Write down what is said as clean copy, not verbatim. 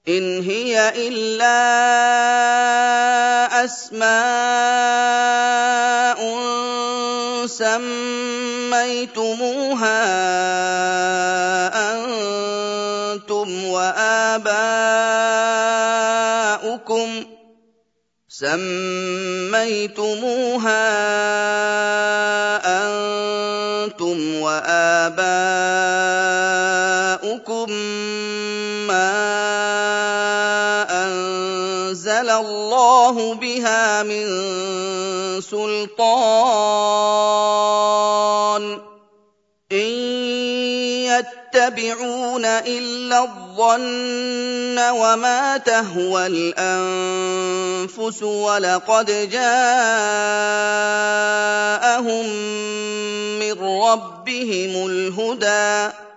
إِنْ هِيَ إِلَّا أَسْمَاءٌ سَمَّيْتُمُوهَا أَنتُمْ وَآبَاؤُكُم مَّا أَنزَلَ اللَّهُ بِهَا مِن سُلْطَانٍ ۚ إِن يَتَّبِعُونَ إِلَّا الظَّنَّ وَمَا تَهْوَى الْأَنفُسُ ۖ وَلَقَدْ جَاءَهُم مِّن رَّبِّهِمُ الْهُدَىٰ